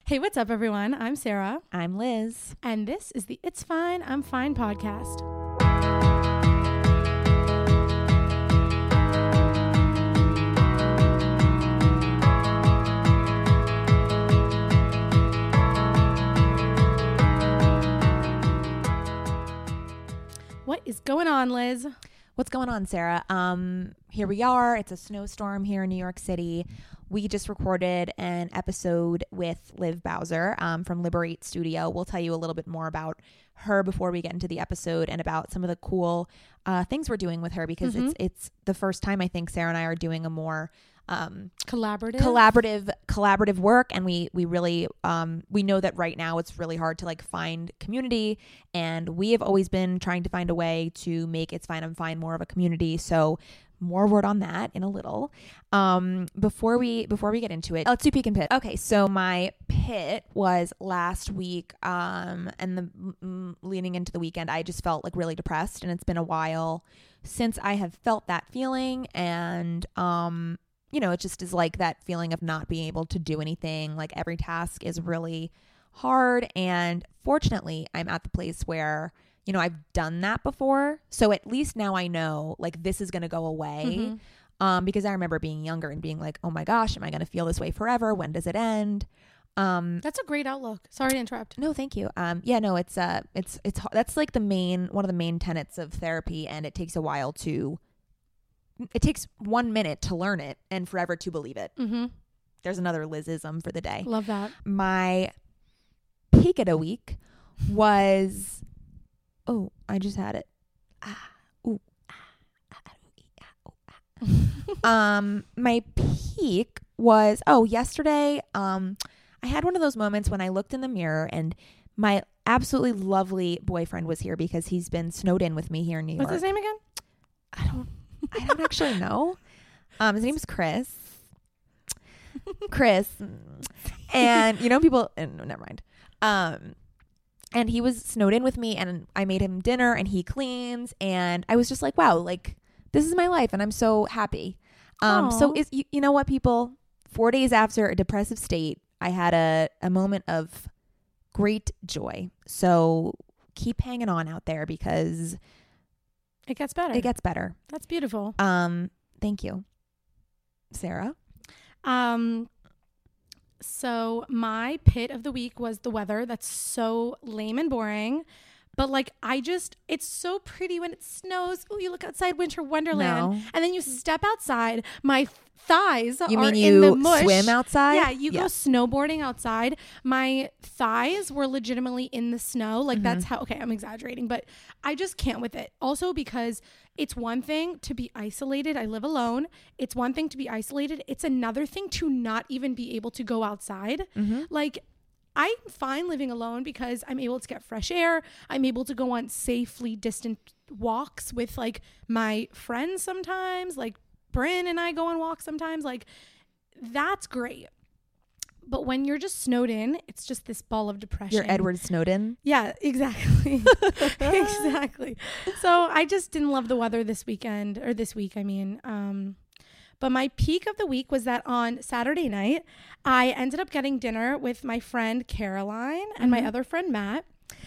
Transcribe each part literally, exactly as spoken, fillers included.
Hey, what's up, everyone? I'm Sarah. I'm Liz. And this is the It's Fine, I'm Fine podcast. What is going on, Liz? What's going on, Sarah? Um, here we are. It's a snowstorm here in New York City. We just recorded an episode with Liv Bowser um, from Liberate Studio. We'll tell you a little bit more about her before we get into the episode and about some of the cool uh, things we're doing with her because mm-hmm. it's it's the first time I think Sarah and I are doing a more um, collaborative collaborative collaborative work, and we we really um, we know that right now it's really hard to like find community, and we have always been trying to find a way to make It's Fine I'm Fine more of a community. So more word on that in a little. Um, before we before we get into it, let's do peek and pit. Okay, so my pit was last week, um, and the mm, leaning into the weekend, I just felt like really depressed, and it's been a while since I have felt that feeling, and um, you know, it just is like that feeling of not being able to do anything. Like every task is really hard, and fortunately, I'm at the place where, you know, I've done that before. So at least now I know like this is going to go away. Mm-hmm. Um, because I remember being younger and being like, oh my gosh, am I going to feel this way forever? When does it end? Um, that's a great outlook. Sorry to interrupt. No, thank you. Um, yeah, no, it's, uh, it's, it's, that's like the main, one of the main tenets of therapy. And it takes a while to, it takes one minute to learn it and forever to believe it. Mm-hmm. There's another Lizism for the day. Love that. My peak of the week was, oh, I just had it. Ah, ooh, ah, ah, ah, ooh, ah. um, my peak was, oh, yesterday, um, I had one of those moments when I looked in the mirror and my absolutely lovely boyfriend was here because he's been snowed in with me here in New York. What's his name again? I don't, I don't actually know. Um, his name is Chris. Chris. And, you know, people, no, never mind. Um, And he was snowed in with me, and I made him dinner, and he cleans, and I was just like, wow, like this is my life, and I'm so happy. Um, so is you, you know what, people? Four days after a depressive state, I had a, a moment of great joy. So keep hanging on out there because it gets better. It gets better. That's beautiful. Um, thank you, Sarah. Um. So my pit of the week was the weather. That's so lame and boring. But like, I just, it's so pretty when it snows. Oh, you look outside, winter wonderland. No. And then you step outside. My thighs you are mean in you the mush. Swim outside? Yeah, you yeah. go snowboarding outside. My thighs were legitimately in the snow. Like mm-hmm. that's how, okay, I'm exaggerating, but I just can't with it. Also because it's one thing to be isolated. I live alone. It's one thing to be isolated. It's another thing to not even be able to go outside. Mm-hmm. Like, I'm fine living alone because I'm able to get fresh air. I'm able to go on safely distant walks with like my friends sometimes. Like Bryn and I go on walks sometimes. Like that's great. But when you're just snowed in, it's just this ball of depression. You're Edward Snowden? Yeah, exactly. Exactly. So I just didn't love the weather this weekend, or this week, I mean. Um, but my peak of the week was that on Saturday night, I ended up getting dinner with my friend Caroline and mm-hmm. my other friend Matt.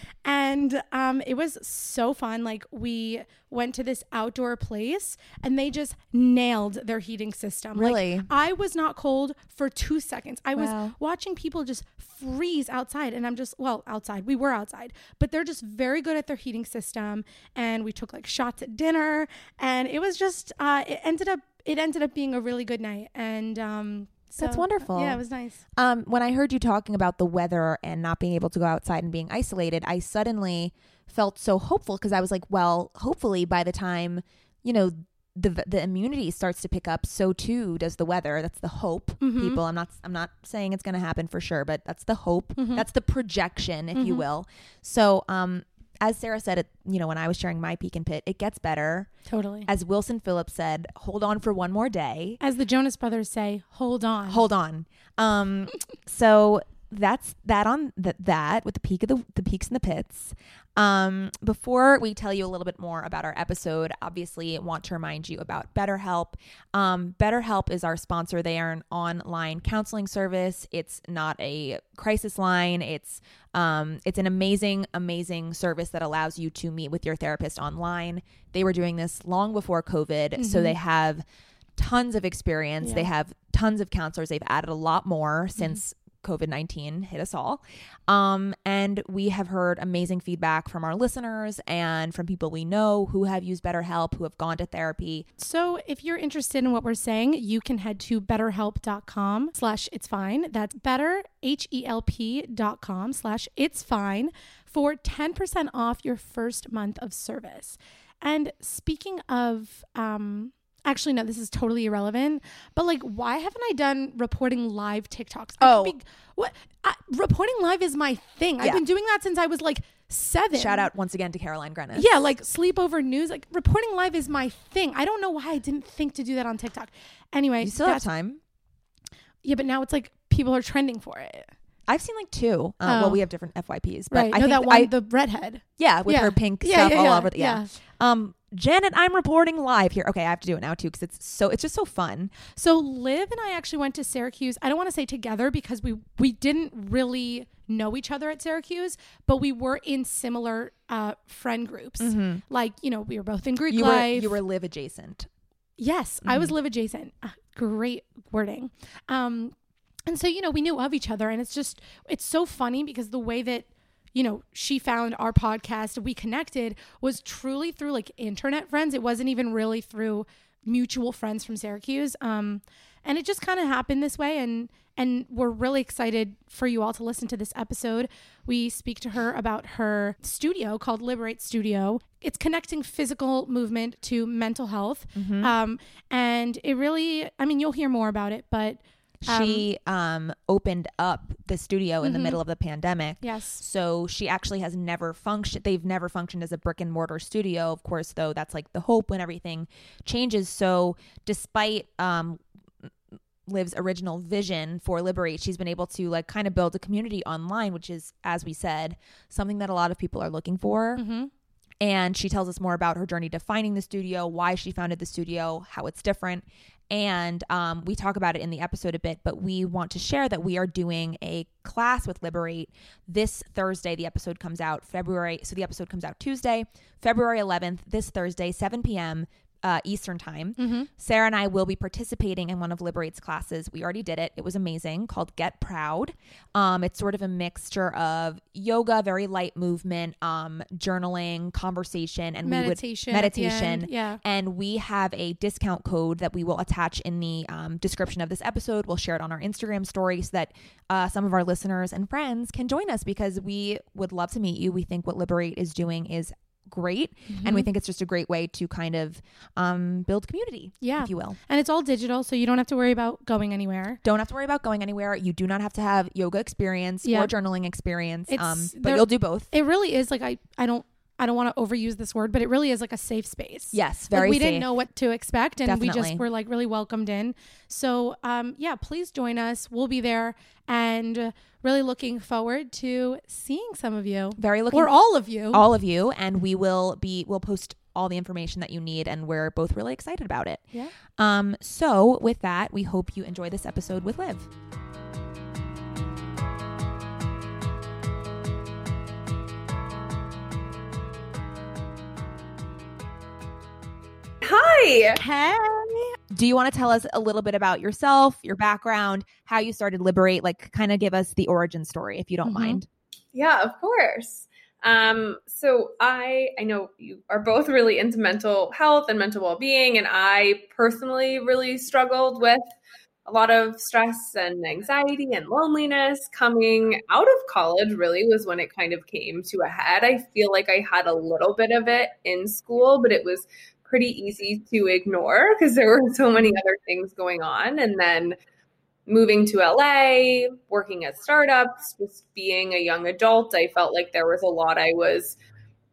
And um, it was so fun. Like we went to this outdoor place and they just nailed their heating system. Really? Like, I was not cold for two seconds. I wow. was watching people just freeze outside, and I'm just, well, outside. We were outside, but they're just very good at their heating system. And we took like shots at dinner, and it was just, uh, it ended up, it ended up being a really good night. And, um, So, that's wonderful. Yeah, it was nice. Um, when I heard you talking about the weather and not being able to go outside and being isolated, I suddenly felt so hopeful because I was like, well, hopefully by the time, you know, the the immunity starts to pick up, so too does the weather. That's the hope, mm-hmm. people. I'm not I'm not saying it's going to happen for sure, but that's the hope. Mm-hmm. That's the projection, if mm-hmm. you will. So, um, as Sarah said, it, you know, when I was sharing my peak and pit, it gets better. Totally. As Wilson Phillips said, hold on for one more day. As the Jonas Brothers say, hold on. Hold on. Um, so that's that on th- that with the peak of the the peaks and the pits. Um, before we tell you a little bit more about our episode, obviously want to remind you about BetterHelp. Um, BetterHelp is our sponsor. They are an online counseling service. It's not a crisis line. It's um, it's an amazing, amazing service that allows you to meet with your therapist online. They were doing this long before COVID, mm-hmm. so they have tons of experience. Yeah. They have tons of counselors. They've added a lot more mm-hmm. since COVID nineteen hit us all. Um, and we have heard amazing feedback from our listeners and from people we know who have used BetterHelp, who have gone to therapy. So if you're interested in what we're saying, you can head to betterhelp.com slash it's fine. That's better, H-E-L-P dot com slash it's fine for ten percent off your first month of service. And speaking of, um, actually, no, this is totally irrelevant. But like, why haven't I done reporting live TikToks? I oh, be, what? I, reporting live is my thing. Yeah. I've been doing that since I was like seven. Shout out once again to Caroline Grennis. Yeah, like sleepover news. Like reporting live is my thing. I don't know why I didn't think to do that on TikTok. Anyway, you still have time. Yeah, but now it's like people are trending for it. I've seen like two. Uh, oh. Well, we have different F Y Ps, but right. I no, think that one, I, the redhead. Yeah, with yeah. her pink yeah, stuff yeah, all yeah, over. The, yeah. yeah. Um. Janet, I'm reporting live here. Okay, I have to do it now too because it's so it's just so fun. So Liv and I actually went to Syracuse. I don't want to say together because we we didn't really know each other at Syracuse, but we were in similar uh, friend groups. Mm-hmm. Like, you know, we were both in Greek you life. Were, you were Liv adjacent. Yes, mm-hmm. I was Liv adjacent. Uh, great wording. Um, and so, you know, we knew of each other, and it's just it's so funny because the way that, you know, she found our podcast, we connected, was truly through like internet friends. It wasn't even really through mutual friends from Syracuse. Um, and it just kind of happened this way. And, and we're really excited for you all to listen to this episode. We speak to her about her studio called Liberate Studio. It's connecting physical movement to mental health. Mm-hmm. Um, and it really, I mean, you'll hear more about it, but She um, opened up the studio in mm-hmm. the middle of the pandemic. Yes. So she actually has never functioned. They've never functioned as a brick and mortar studio. Of course, though, that's like the hope when everything changes. So despite um, Liv's original vision for Liberate, she's been able to like kind of build a community online, which is, as we said, something that a lot of people are looking for. Mm-hmm. And she tells us more about her journey to finding the studio, why she founded the studio, how it's different. And um, we talk about it in the episode a bit, but we want to share that we are doing a class with Liberate this Thursday. The episode comes out February. So the episode comes out Tuesday, February eleventh, this Thursday, seven p.m. Uh, Eastern time. Mm-hmm. Sarah and I will be participating in one of Liberate's classes. We already did it. It was amazing, called Get Proud. Um, it's sort of a mixture of yoga, very light movement, um, journaling, conversation, and meditation. We would, meditation. Yeah. And we have a discount code that we will attach in the um, description of this episode. We'll share it on our Instagram story so that uh, some of our listeners and friends can join us because we would love to meet you. We think what Liberate is doing is great. Mm-hmm. And we think it's just a great way to kind of um, build community, yeah. if you will. And it's all digital, so you don't have to worry about going anywhere. Don't have to worry about going anywhere. You do not have to have yoga experience yeah. or journaling experience, um, but you'll do both. It really is like, I, I don't, I don't want to overuse this word, but it really is like a safe space. Yes, very like we safe. didn't know what to expect, and Definitely. we just were like really welcomed in. So um, yeah, please join us. We'll be there, and really looking forward to seeing some of you. Very looking or all of you, all of you, and we will be. We'll post all the information that you need, and we're both really excited about it. Yeah. Um. So with that, we hope you enjoy this episode with Liv. Hi. Hey. Do you want to tell us a little bit about yourself, your background, how you started Liberate? Like, kind of give us the origin story, if you don't mm-hmm. mind. Yeah, of course. Um, so I, I know you are both really into mental health and mental well-being, and I personally really struggled with a lot of stress and anxiety and loneliness coming out of college. Really was when it kind of came to a head. I feel like I had a little bit of it in school, but it was pretty easy to ignore because there were so many other things going on. And then moving to L A, working at startups, just being a young adult, I felt like there was a lot I was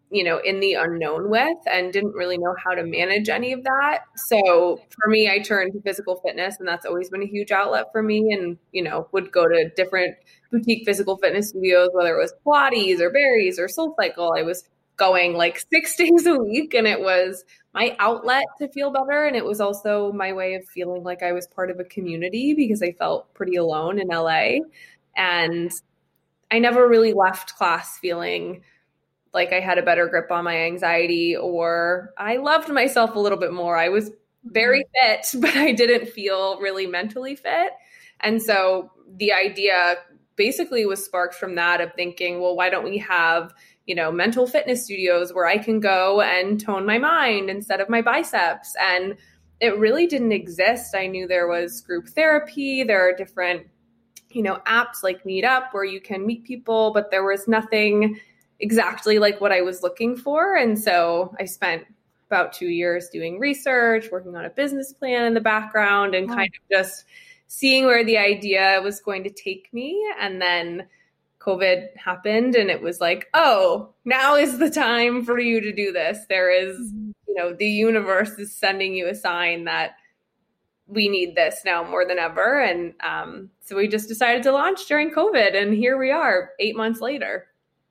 you know, in the unknown with and didn't really know how to manage any of that. So for me, I turned to physical fitness, and that's always been a huge outlet for me, and, you know, would go to different boutique physical fitness studios, whether it was Pilates or Barry's or SoulCycle. I was going like six days a week, and it was my outlet to feel better. And it was also my way of feeling like I was part of a community, because I felt pretty alone in L A. And I never really left class feeling like I had a better grip on my anxiety, or I loved myself a little bit more. I was very fit, but I didn't feel really mentally fit. And so the idea basically was sparked from that, of thinking, well, why don't we have, you know, mental fitness studios where I can go and tone my mind instead of my biceps? And it really didn't exist. I knew there was group therapy. There are different, you know, apps like Meetup where you can meet people, but there was nothing exactly like what I was looking for. And so I spent about two years doing research, working on a business plan in the background, and wow. kind of just seeing where the idea was going to take me. And then COVID happened, and it was like, oh, now is the time for you to do this. There is, you know, the universe is sending you a sign that we need this now more than ever. And um, so we just decided to launch during COVID, and here we are eight months later.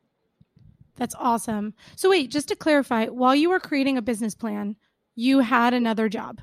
That's awesome. So wait, just to clarify, while you were creating a business plan, you had another job.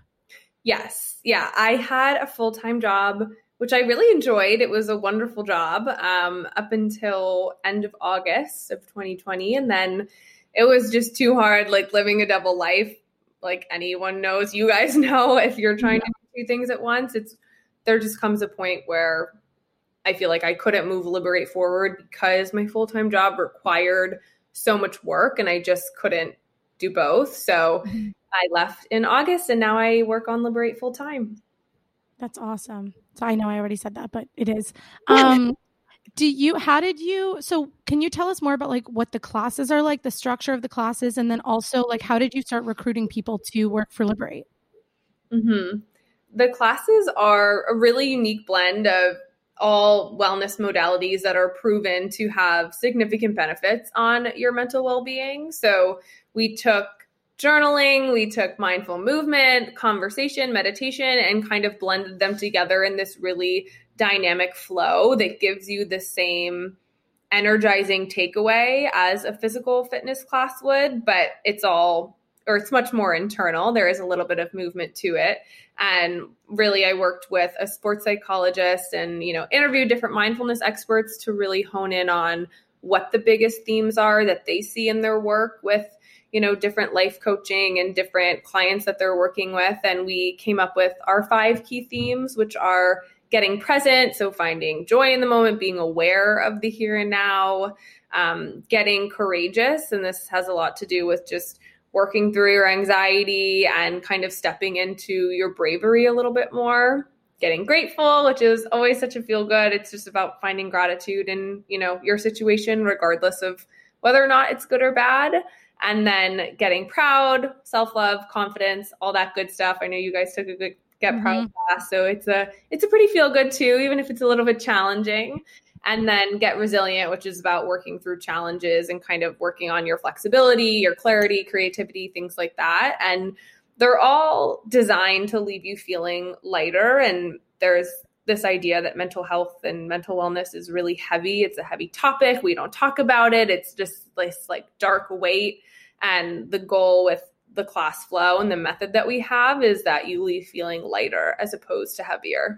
Yes. Yeah. I had a full-time job, which I really enjoyed. It was a wonderful job um, up until end of August of twenty twenty. And then it was just too hard, like living a double life. Like anyone knows, you guys know, if you're trying to do two things at once, it's there just comes a point where I feel like I couldn't move Liberate forward because my full-time job required so much work, and I just couldn't do both. So mm-hmm. I left in August, and now I work on Liberate full time. That's awesome. So I know I already said that, but it is. Um, do you, how did you, so can you tell us more about like what the classes are like, the structure of the classes, and then also like, how did you start recruiting people to work for Liberate? Mm-hmm. The classes are a really unique blend of all wellness modalities that are proven to have significant benefits on your mental well-being. So we took journaling, we took mindful movement, conversation, meditation, and kind of blended them together in this really dynamic flow that gives you the same energizing takeaway as a physical fitness class would, but it's all, or it's much more internal. There is a little bit of movement to it. And really, I worked with a sports psychologist and, you know, interviewed different mindfulness experts to really hone in on what the biggest themes are that they see in their work with, you know, different life coaching and different clients that they're working with. And we came up with our five key themes, which are getting present. So finding joy in the moment, being aware of the here and now, um, getting courageous. And this has a lot to do with just working through your anxiety and kind of stepping into your bravery a little bit more, getting grateful, which is always such a feel good. It's just about finding gratitude in, you know, your situation, regardless of whether or not it's good or bad. And then getting proud, self-love, confidence, all that good stuff. I know you guys took a good Get mm-hmm. Proud class. So it's a, it's a pretty feel good too, even if it's a little bit challenging. And then Get Resilient, which is about working through challenges and kind of working on your flexibility, your clarity, creativity, things like that. And they're all designed to leave you feeling lighter. And there's this idea that mental health and mental wellness is really heavy. It's a heavy topic. We don't talk about it. It's just this like dark weight. And the goal with the class flow and the method that we have is that you leave feeling lighter as opposed to heavier.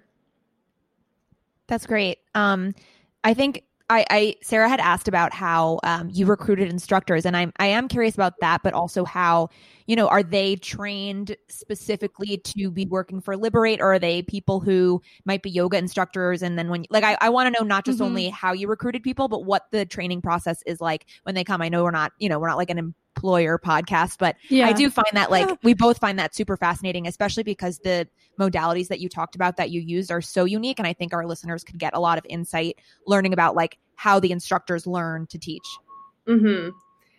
That's great. Um, I think I, I Sarah had asked about how um, you recruited instructors, and I'm I am curious about that, but also how, you know, are they trained specifically to be working for Liberate, or are they people who might be yoga instructors? And then when like I, I want to know not just mm-hmm. only how you recruited people, but what the training process is like when they come. I know we're not, you know, we're not like an employer podcast, but yeah. I do find that like we both find that super fascinating, especially because the modalities that you talked about that you used are so unique. And I think our listeners could get a lot of insight learning about like how the instructors learn to teach. Mm-hmm.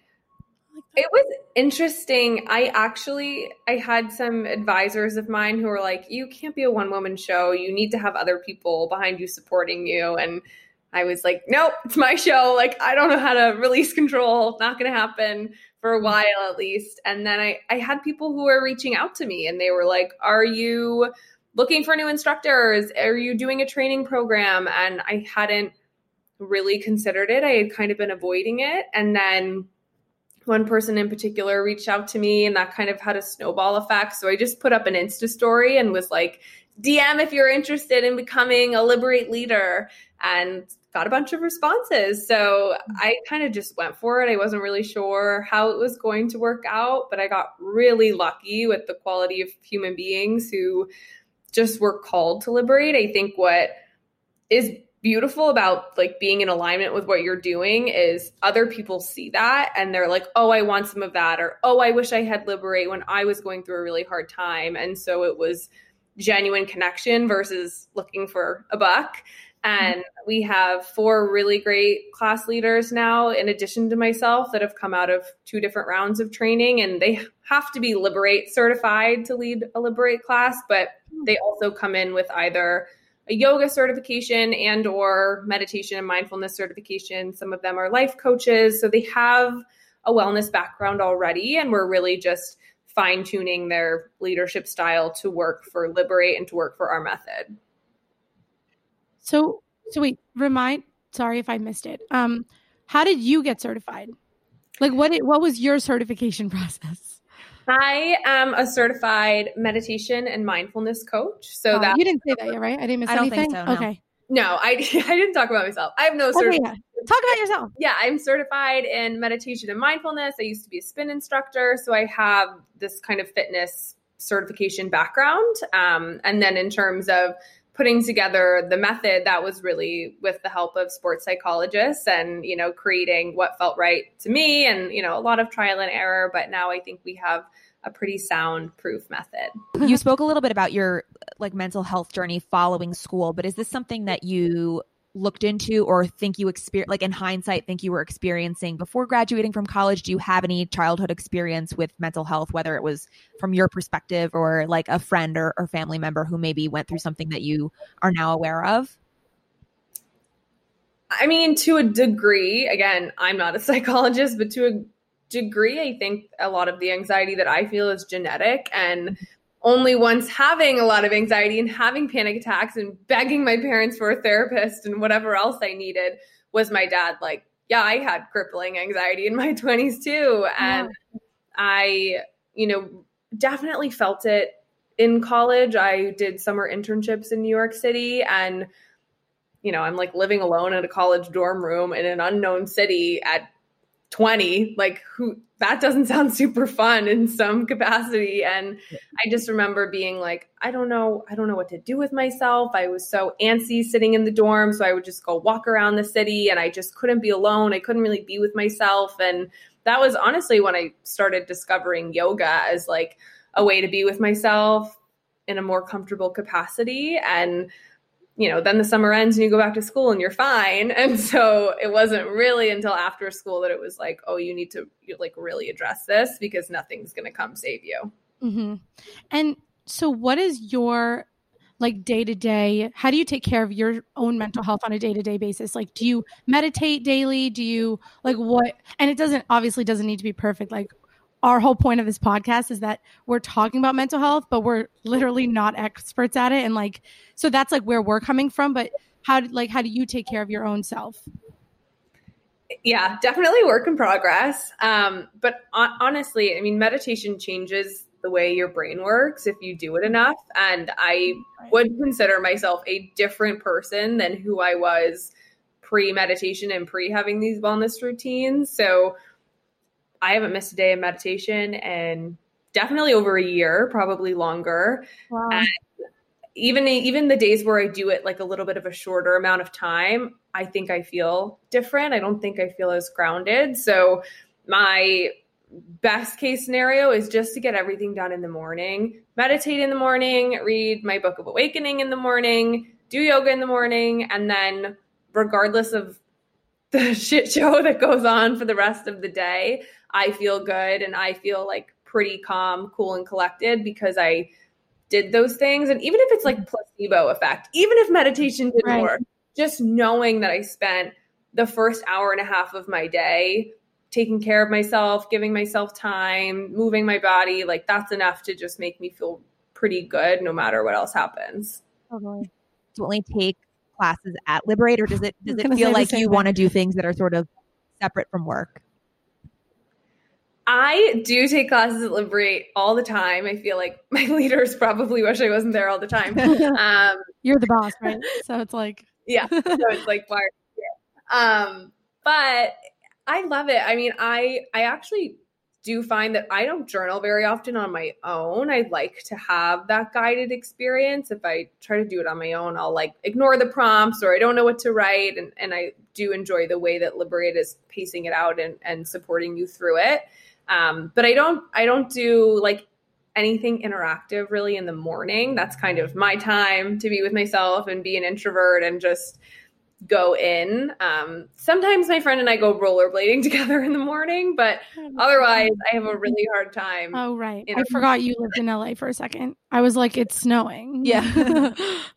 It was interesting. I actually, I had some advisors of mine who were like, you can't be a one woman show. You need to have other people behind you supporting you. And I was like, nope, it's my show. Like, I don't know how to release control. Not going to happen for a while at least. And then I, I had people who were reaching out to me and they were like, are you looking for new instructors? Are you doing a training program? And I hadn't really considered it. I had kind of been avoiding it. And then one person in particular reached out to me and that kind of had a snowball effect. So I just put up an Insta story and was like, D M if you're interested in becoming a Liberate leader, and got a bunch of responses. So I kind of just went for it. I wasn't really sure how it was going to work out, but I got really lucky with the quality of human beings who just were called to liberate. I think what is beautiful about like being in alignment with what you're doing is other people see that and they're like, oh, I want some of that, or, oh, I wish I had liberate when I was going through a really hard time. And so it was genuine connection versus looking for a buck. And we have four really great class leaders now, in addition to myself, that have come out of two different rounds of training, and they have to be Liberate certified to lead a Liberate class, but they also come in with either a yoga certification and or meditation and mindfulness certification. Some of them are life coaches. So they have a wellness background already, and we're really just fine tuning their leadership style to work for Liberate and to work for our method. So, so wait, remind, sorry if I missed it. Um, how did you get certified? Like what, what was your certification process? I am a certified meditation and mindfulness coach. So oh, that you didn't say that yet, right? I didn't miss I don't anything. think so, no. Okay. No, I, I didn't talk about myself. I have no Okay, certification. yeah. Talk about yourself. Yeah, I'm certified in meditation and mindfulness. I used to be a spin instructor, so I have this kind of fitness certification background. Um, and then in terms of putting together the method, that was really with the help of sports psychologists and, you know, creating what felt right to me and, you know, a lot of trial and error. But now I think we have a pretty sound proof method. You spoke a little bit about your like mental health journey following school, but is this something that you looked into or think you experience, like in hindsight, think you were experiencing before graduating from college? Do you have any childhood experience with mental health, whether it was from your perspective or like a friend or, or family member who maybe went through something that you are now aware of? I mean, to a degree, again, I'm not a psychologist, but to a degree, I think a lot of the anxiety that I feel is genetic, and only once having a lot of anxiety and having panic attacks and begging my parents for a therapist and whatever else I needed was my dad like, yeah, I had crippling anxiety in my twenties too. And yeah. I, you know, definitely felt it in college. I did summer internships in New York City, and, you know, I'm like living alone in a college dorm room in an unknown city at twenty, like who, that doesn't sound super fun in some capacity. And I just remember being like, I don't know, I don't know what to do with myself. I was so antsy sitting in the dorm. So I would just go walk around the city and I just couldn't be alone. I couldn't really be with myself. And that was honestly when I started discovering yoga as like a way to be with myself in a more comfortable capacity. And you know, then the summer ends and you go back to school and you're fine. And so it wasn't really until after school that it was like, oh, you need to like really address this because nothing's going to come save you. Mm-hmm. And so what is your like day to day, how do you take care of your own mental health on a day to day basis? Like, do you meditate daily? Do you like what, and it doesn't, obviously doesn't need to be perfect. Like our whole point of this podcast is that we're talking about mental health, but we're literally not experts at it. And like, so that's like where we're coming from. But how, like, how do you take care of your own self? Yeah, definitely work in progress. Um, but on- honestly, I mean, meditation changes the way your brain works if you do it enough. And I would consider myself a different person than who I was pre-meditation and pre having these wellness routines. So I haven't missed a day of meditation in definitely over a year, probably longer. Wow. And even, even the days where I do it like a little bit of a shorter amount of time, I think I feel different. I don't think I feel as grounded. So my best case scenario is just to get everything done in the morning, meditate in the morning, read my Book of Awakening in the morning, do yoga in the morning. And then regardless of the shit show that goes on for the rest of the day, I feel good and I feel like pretty calm, cool, and collected because I did those things. And even if it's like placebo effect, even if meditation didn't right. work, just knowing that I spent the first hour and a half of my day taking care of myself, giving myself time, moving my body, like that's enough to just make me feel pretty good no matter what else happens. Totally. Do you only take classes at Liberate, or does it does it feel like you thing. want to do things that are sort of separate from work? I do take classes at Liberate all the time. I feel like my leaders probably wish I wasn't there all the time. Um, You're the boss, right? So it's like, yeah, so it's like, why? Yeah. Um, but I love it. I mean, I I actually do find that I don't journal very often on my own. I like to have that guided experience. If I try to do it on my own, I'll like ignore the prompts or I don't know what to write. And, and I do enjoy the way that Liberate is pacing it out and, and supporting you through it. Um, but I don't, I don't do like anything interactive really in the morning. That's kind of my time to be with myself and be an introvert and just go in. Um, sometimes my friend and I go rollerblading together in the morning, but otherwise I have a really hard time. Oh, right. I forgot you lived in L A for a second. I was like, it's snowing. Yeah.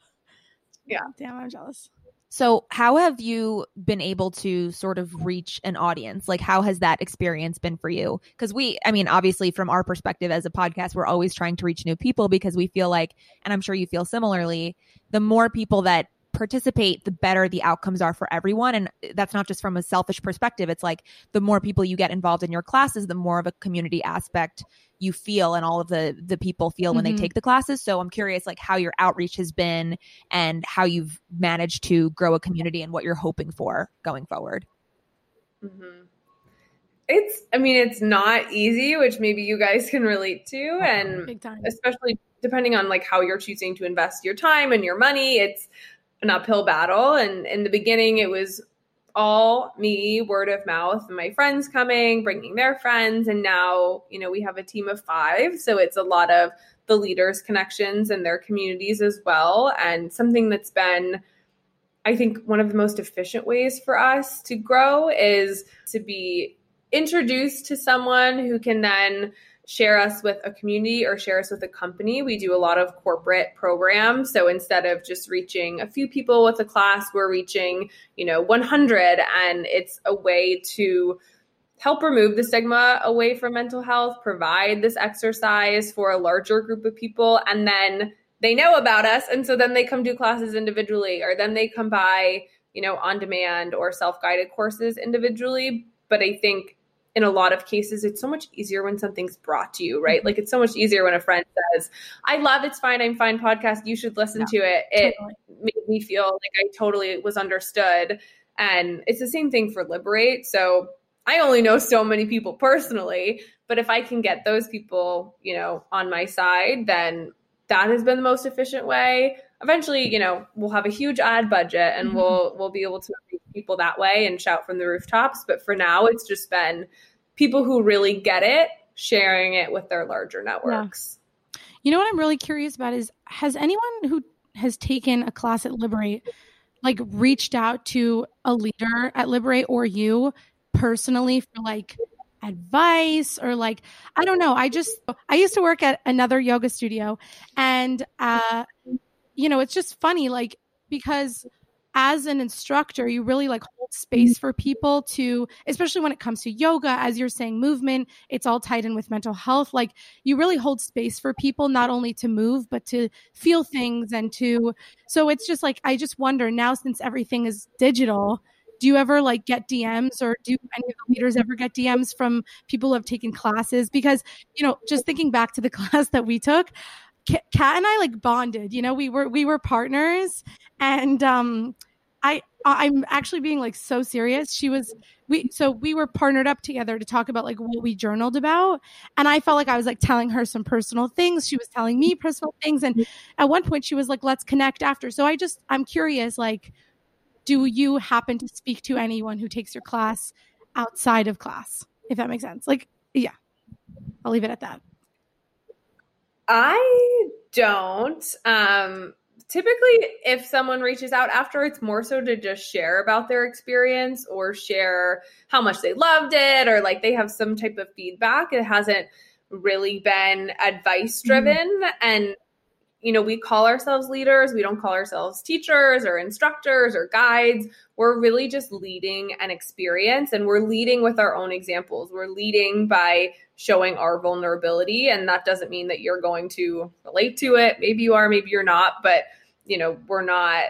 Yeah. Damn, I'm jealous. So how have you been able to sort of reach an audience? Like, how has that experience been for you? Because we, I mean, obviously from our perspective as a podcast, we're always trying to reach new people because we feel like, and I'm sure you feel similarly, the more people that participate, the better the outcomes are for everyone. And that's not just from a selfish perspective. It's like the more people you get involved in your classes, the more of a community aspect you feel and all of the the people feel when mm-hmm. they take the classes. So I'm curious like how your outreach has been and how you've managed to grow a community and what you're hoping for going forward. Mm-hmm. It's, I mean, it's not easy, which maybe you guys can relate to. And Big time. Especially depending on like how you're choosing to invest your time and your money, it's an uphill battle. And in the beginning, it was all me, word of mouth, and my friends coming, bringing their friends. And now, you know, we have a team of five. So it's a lot of the leaders' connections and their communities as well. And something that's been, I think, one of the most efficient ways for us to grow is to be introduced to someone who can then share us with a community or share us with a company. We do a lot of corporate programs. So instead of just reaching a few people with a class, we're reaching, you know, one hundred. And it's a way to help remove the stigma away from mental health, provide this exercise for a larger group of people. And then they know about us. And so then they come do classes individually, or then they come by, you know, on demand or self-guided courses individually. But I think in a lot of cases, it's so much easier when something's brought to you, right? Like it's so much easier when a friend says, I love It's Fine, I'm Fine podcast. You should listen yeah, to it. It totally. Made me feel like I totally was understood. And it's the same thing for Liberate. So I only know so many people personally, but if I can get those people, you know, on my side, then that has been the most efficient way. Eventually, you know, we'll have a huge ad budget and mm-hmm. we'll we'll be able to reach people that way and shout from the rooftops. But for now, it's just been people who really get it, sharing it with their larger networks. Yeah. You know what I'm really curious about is, has anyone who has taken a class at Liberate, like reached out to a leader at Liberate or you personally for like advice or like, I don't know. I just, I used to work at another yoga studio and, uh, you know, it's just funny, like, because as an instructor, you really like hold space for people to, especially when it comes to yoga, as you're saying, movement, it's all tied in with mental health. Like you really hold space for people, not only to move, but to feel things and to, so it's just like, I just wonder now, since everything is digital, do you ever like get D Ms or do any of the leaders ever get D Ms from people who have taken classes? Because, you know, just thinking back to the class that we took, Kat and I like bonded, you know, we were, we were partners and, um, I, I'm actually being like so serious. She was, we, so we were partnered up together to talk about like what we journaled about. And I felt like I was like telling her some personal things. She was telling me personal things. And at one point she was like, let's connect after. So I just, I'm curious, like, do you happen to speak to anyone who takes your class outside of class? If that makes sense. Like, yeah, I'll leave it at that. I don't. Um, typically, if someone reaches out after, it's more so to just share about their experience or share how much they loved it or like they have some type of feedback. It hasn't really been advice driven. Mm-hmm. And you know, we call ourselves leaders. We don't call ourselves teachers or instructors or guides. We're really just leading an experience, and we're leading with our own examples. We're leading by showing our vulnerability. And that doesn't mean that you're going to relate to it. Maybe you are, maybe you're not, but you know, we're not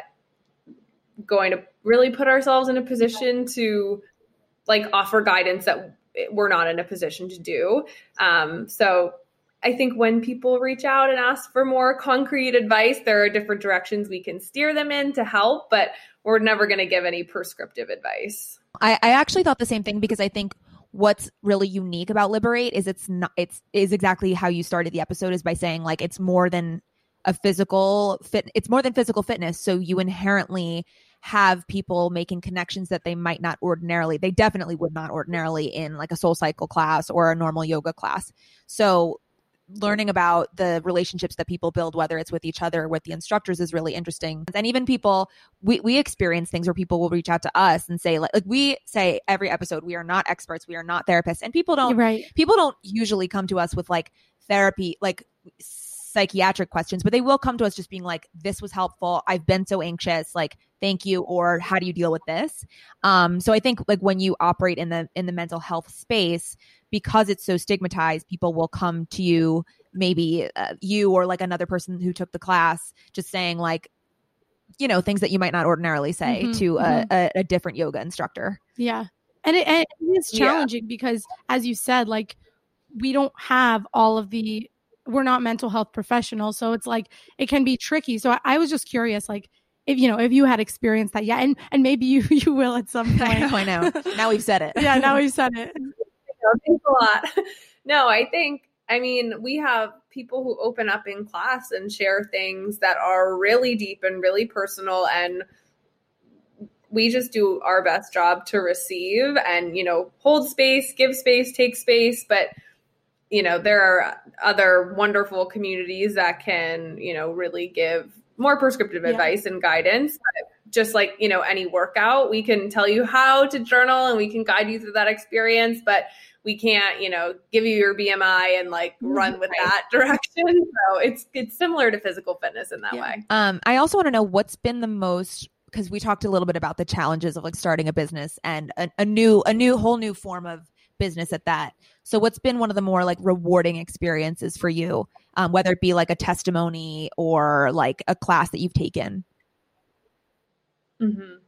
going to really put ourselves in a position to like offer guidance that we're not in a position to do. Um, so I think when people reach out and ask for more concrete advice, there are different directions we can steer them in to help, but we're never going to give any prescriptive advice. I, I actually thought the same thing, because I think what's really unique about Liberate is it's not, it's is exactly how you started the episode, is by saying like, it's more than a physical fit. It's more than physical fitness. So you inherently have people making connections that they might not ordinarily, they definitely would not ordinarily in like a Soul Cycle class or a normal yoga class. So learning about the relationships that people build, whether it's with each other or with the instructors, is really interesting. And even people, we, we experience things where people will reach out to us and say, like, like we say every episode, we are not experts, we are not therapists. And people don't, right. people don't usually come to us with like therapy, like psychiatric questions, but they will come to us just being like, this was helpful. I've been so anxious. Like, thank you. Or how do you deal with this? Um, so I think like when you operate in the, in the mental health space, because it's so stigmatized, people will come to you, maybe uh, you or like another person who took the class, just saying like, you know, things that you might not ordinarily say mm-hmm, to mm-hmm. A, a, a different yoga instructor. Yeah. And it, and it is challenging yeah. because, as you said, like we don't have all of the, we're not mental health professionals. So it's like, it can be tricky. So I, I was just curious, like, if, you know, if you had experienced that, yeah. And, and maybe you, you will at some point. I know, I know. Now we've said it. Yeah. Now we've said it. Thanks a lot. No, I think, I mean, we have people who open up in class and share things that are really deep and really personal. And we just do our best job to receive and, you know, hold space, give space, take space. But, you know, there are other wonderful communities that can, you know, really give more prescriptive yeah. advice and guidance. But just like, you know, any workout, we can tell you how to journal and we can guide you through that experience. But we can't, you know, give you your B M I and like run with right. that direction. So it's it's similar to physical fitness in that yeah. way. Um, I also want to know what's been the most, because we talked a little bit about the challenges of like starting a business and a, a new, a new, whole new form of business at that. So what's been one of the more like rewarding experiences for you, um, whether it be like a testimony or like a class that you've taken? Mm-hmm.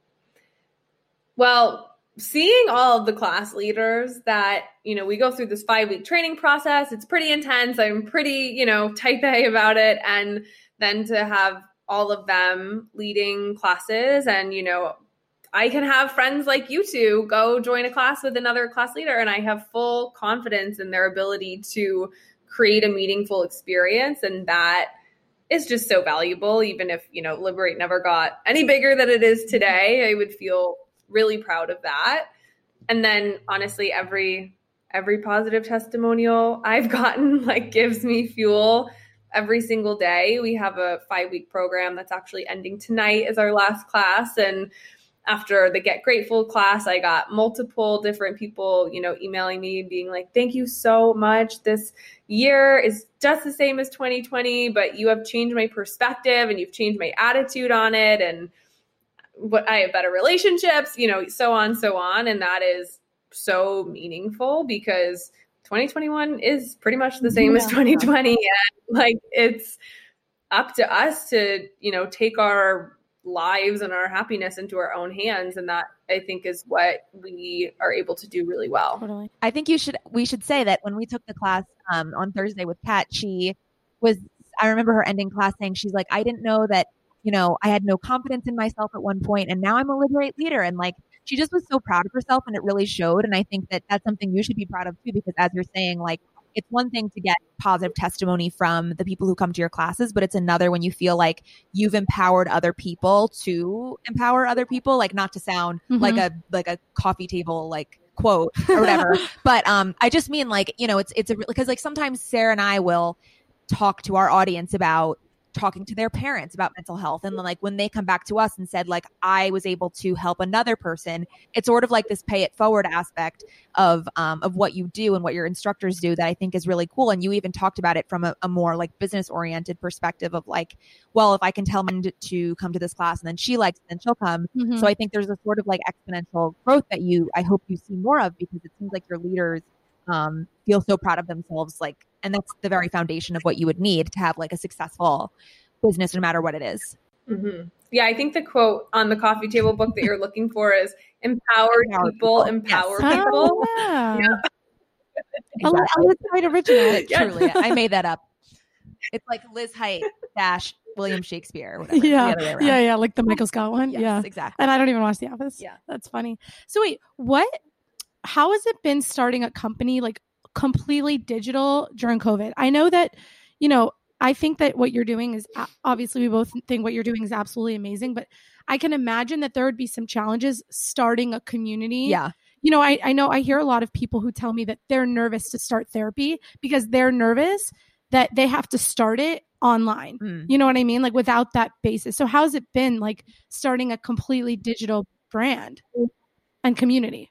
Well, seeing all of the class leaders that, you know, we go through this five week training process, it's pretty intense. I'm pretty, you know, type A about it. And then to have all of them leading classes and, you know, I can have friends like you two go join a class with another class leader and I have full confidence in their ability to create a meaningful experience. And that is just so valuable. Even if, you know, Liberate never got any bigger than it is today, I would feel really proud of that. And then honestly, every every positive testimonial I've gotten like gives me fuel every single day. We have a five week program that's actually ending tonight as our last class. And after the Get Grateful class, I got multiple different people, you know, emailing me being like, thank you so much. This year is just the same as twenty twenty, but you have changed my perspective and you've changed my attitude on it. And what I have better relationships, you know, so on, so on. And that is so meaningful because twenty twenty-one is pretty much the same yeah. as twenty twenty. And like, it's up to us to, you know, take our lives and our happiness into our own hands. And that I think is what we are able to do really well. Totally. I think you should, we should say that when we took the class um, on Thursday with Kat, she was, I remember her ending class saying, she's like, I didn't know that, you know, I had no confidence in myself at one point and now I'm a Liberate leader. And like, she just was so proud of herself and it really showed. And I think that that's something you should be proud of too, because as you're saying, like, it's one thing to get positive testimony from the people who come to your classes, but it's another when you feel like you've empowered other people to empower other people, like not to sound mm-hmm. like a, like a coffee table, like quote or whatever. But um, I just mean like, you know, it's, it's a, because like sometimes Sarah and I will talk to our audience about talking to their parents about mental health. And then like when they come back to us and said like, I was able to help another person, it's sort of like this pay it forward aspect of, um, of what you do and what your instructors do that I think is really cool. And you even talked about it from a, a more like business oriented perspective of like, well, if I can tell Megan to come to this class and then she likes it, then she'll come. Mm-hmm. So I think there's a sort of like exponential growth that you, I hope you see more of, because it seems like your leaders um, feel so proud of themselves. Like, and that's the very foundation of what you would need to have like a successful business, no matter what it is. Mm-hmm. Yeah, I think the quote on the coffee table book that you're looking for is empowered Empower people, people. empower Yes. people. Oh, yeah. Yeah. Exactly. Oh, that's quite original. Yeah. Truly. I made that up. It's like Liz Height dash William Shakespeare. Or whatever. Yeah. The other way around. Yeah. Yeah. Like the Michael Scott one. Yes, yeah. exactly. And I don't even watch The Office. Yeah. That's funny. So wait, what, how has it been starting a company like completely digital during COVID? I know that, you know, I think that what you're doing is, obviously we both think what you're doing is absolutely amazing, but I can imagine that there would be some challenges starting a community. Yeah. You know, I, I know I hear a lot of people who tell me that they're nervous to start therapy because they're nervous that they have to start it online. Mm. You know what I mean? Like without that basis. So how's it been like starting a completely digital brand and community?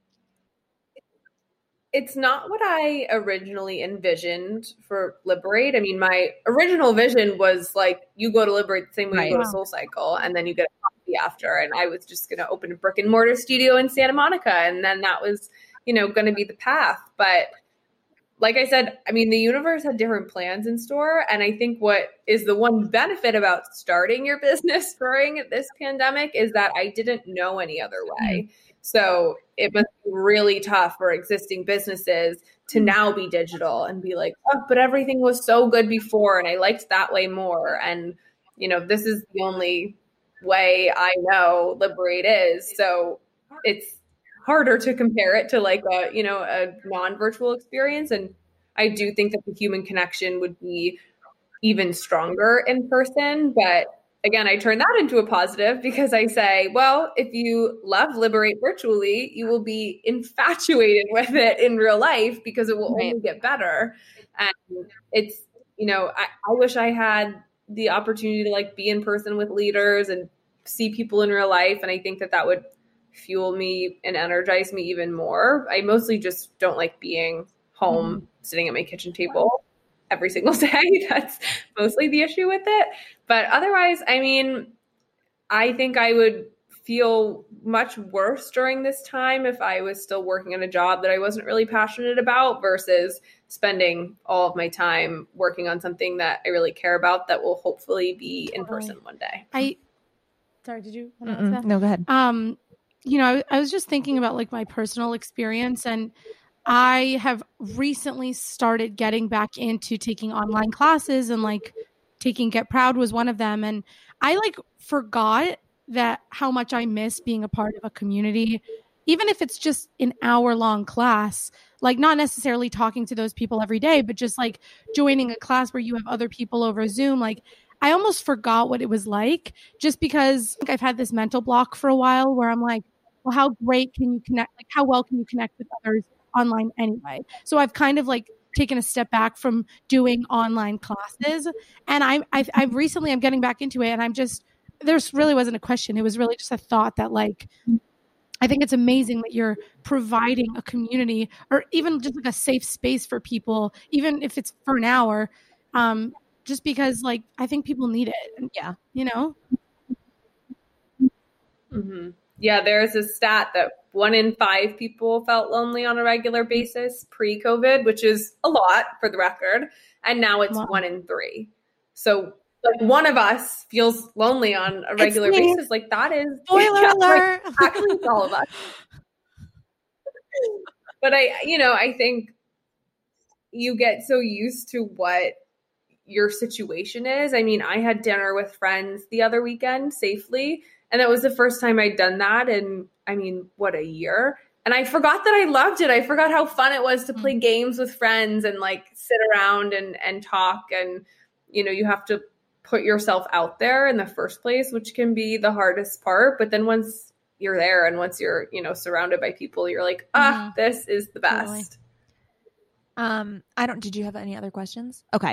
It's not what I originally envisioned for Liberate. I mean, my original vision was like, you go to Liberate the same way right. you go to Soul Cycle, and then you get a coffee after. And I was just going to open a brick and mortar studio in Santa Monica. And then that was, you know, going to be the path. But like I said, I mean, the universe had different plans in store. And I think what is the one benefit about starting your business during this pandemic is that I didn't know any other way. Mm-hmm. So it must be really tough for existing businesses to now be digital and be like, oh, but everything was so good before and I liked that way more. And, you know, this is the only way I know Liberate is. So it's harder to compare it to like a, you know, a non-virtual experience. And I do think that the human connection would be even stronger in person. But again, I turn that into a positive because I say, well, if you love Liberate virtually, you will be infatuated with it in real life because it will right. only get better. And it's, you know, I, I wish I had the opportunity to like be in person with leaders and see people in real life. And I think that that would fuel me and energize me even more. I mostly just don't like being home, mm-hmm. sitting at my kitchen table every single day. That's mostly the issue with it. But otherwise, I mean, I think I would feel much worse during this time if I was still working in a job that I wasn't really passionate about versus spending all of my time working on something that I really care about that will hopefully be in person one day. I, sorry, did you want to ask that? No, go ahead. Um, you know, I, I was just thinking about like my personal experience, and I have recently started getting back into taking online classes, and like taking Get Proud was one of them. And I like forgot that how much I miss being a part of a community, even if it's just an hour long class, like not necessarily talking to those people every day, but just like joining a class where you have other people over Zoom. Like I almost forgot what it was like just because I've had this mental block for a while where I'm like, well, how great can you connect? Like how well can you connect with others online anyway? So I've kind of like taken a step back from doing online classes, and I'm I've, I've recently I'm getting back into it, and I'm just there's really wasn't a question. It was really just a thought that like I think it's amazing that you're providing a community or even just like a safe space for people, even if it's for an hour, um, just because like I think people need it. And, yeah, you know. Mm-hmm. Yeah, there's a stat that one in five people felt lonely on a regular basis pre-COVID, which is a lot for the record. And now it's wow. one in three. So like one of us feels lonely on a regular basis. Like that is spoiler yeah, alert. Like, actually it's all of us. But I, you know, I think you get so used to what your situation is. I mean, I had dinner with friends the other weekend safely. And that was the first time I'd done that in, I mean, what, a year? And I forgot that I loved it. I forgot how fun it was to play mm-hmm. games with friends and like sit around and, and talk. And, you know, you have to put yourself out there in the first place, which can be the hardest part. But then once you're there and once you're, you know, surrounded by people, you're like, ah, mm-hmm. this is the best. Totally. Um, I don't, did you have any other questions? Okay.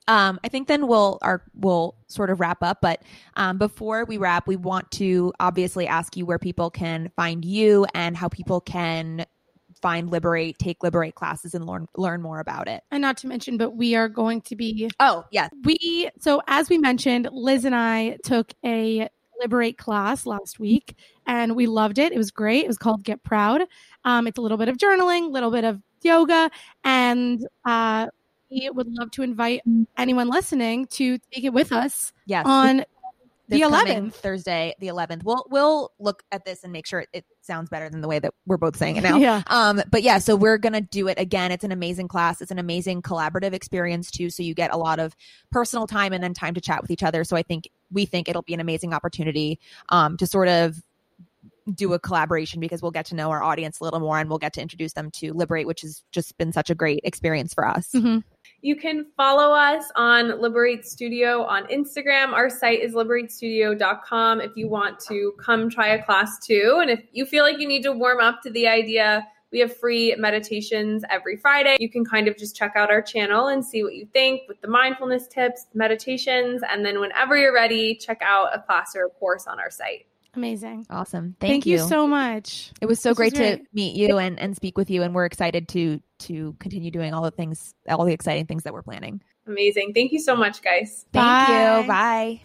Um, I think then we'll our we'll sort of wrap up. But um, before we wrap, we want to obviously ask you where people can find you and how people can find Liberate, take Liberate classes, and learn learn more about it. And not to mention, but we are going to be. Oh yes, we. So as we mentioned, Liz and I took a Liberate class last week, and we loved it. It was great. It was called Get Proud. Um, it's a little bit of journaling, a little bit of yoga, and uh, we would love to invite anyone listening to take it with us yes. on this the eleventh. Thursday, the eleventh. We'll we'll look at this and make sure it, it sounds better than the way that we're both saying it now. Yeah. Um. But yeah, so we're gonna do it again. It's an amazing class. It's an amazing collaborative experience too. So you get a lot of personal time and then time to chat with each other. So I think we think it'll be an amazing opportunity um to sort of do a collaboration because we'll get to know our audience a little more and we'll get to introduce them to Liberate, which has just been such a great experience for us. Mm-hmm. You can follow us on Liberate Studio on Instagram. Our site is liberate studio dot com if you want to come try a class too. And if you feel like you need to warm up to the idea, we have free meditations every Friday. You can kind of just check out our channel and see what you think with the mindfulness tips, meditations, and then whenever you're ready, check out a class or a course on our site. Amazing. Awesome. Thank, Thank you. you so much. It was so This great was to great. meet you and, and speak with you. And we're excited to to continue doing all the things, all the exciting things that we're planning. Amazing. Thank you so much, guys. Thank Bye. you. Bye.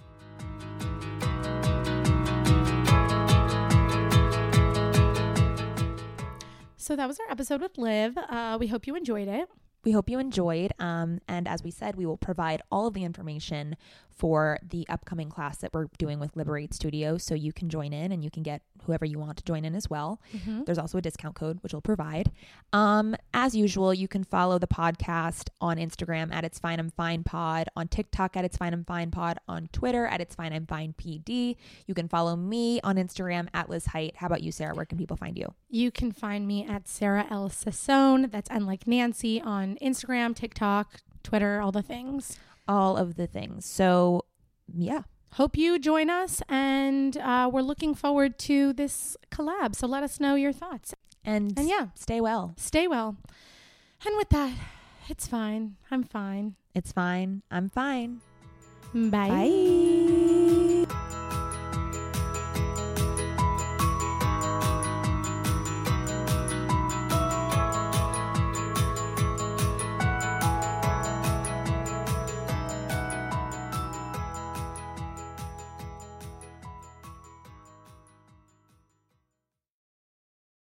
So that was our episode with Liv. Uh, we hope you enjoyed it. We hope you enjoyed. Um, and as we said, we will provide all of the information for the upcoming class that we're doing with Liberate Studio. So you can join in and you can get whoever you want to join in as well. Mm-hmm. There's also a discount code, which we'll provide. Um, as usual, you can follow the podcast on Instagram at It's Fine I'm Fine Pod, on TikTok at It's Fine I'm Fine Pod, on Twitter at It's Fine I'm Fine P D. You can follow me on Instagram at Liz Height. How about you, Sarah? Where can people find you? You can find me at Sarah L. Sassone. That's N like Nancy on Instagram, TikTok, Twitter, all the things. All of the things. So, yeah. Hope you join us, and uh, we're looking forward to this collab. So let us know your thoughts. And, And yeah, stay well. stay well. And with that, it's fine. I'm fine. It's fine. I'm fine. Bye. Bye.